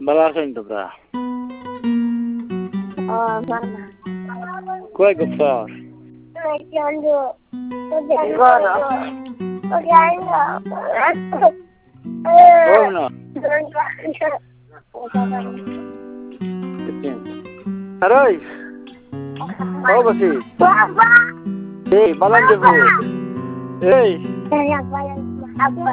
ভালো আছেন তোমরা? কই গফর? না আরে ও বসি এই বালান দেবো এই